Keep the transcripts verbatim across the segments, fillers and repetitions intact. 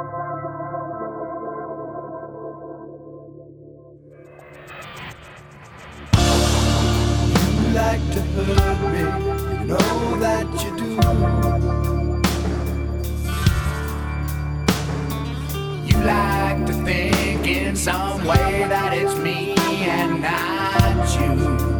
Like to hurt me, you know that you do. You like to think in some way that it's me and not you.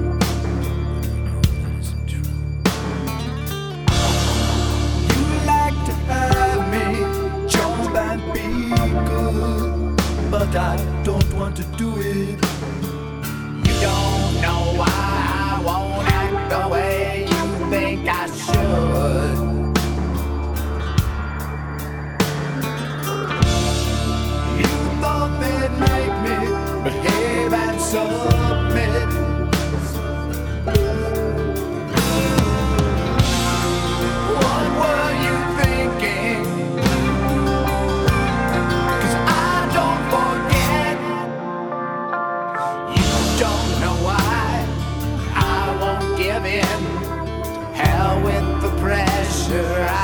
You like to have me jump and be good, but I don't want to do it. You don't know why I won't act the way you think I should. You thought they'd make me behave and submit. What were you thinking? 'Cause I don't forget. You don't know why I won't give in. Hell with the pressure.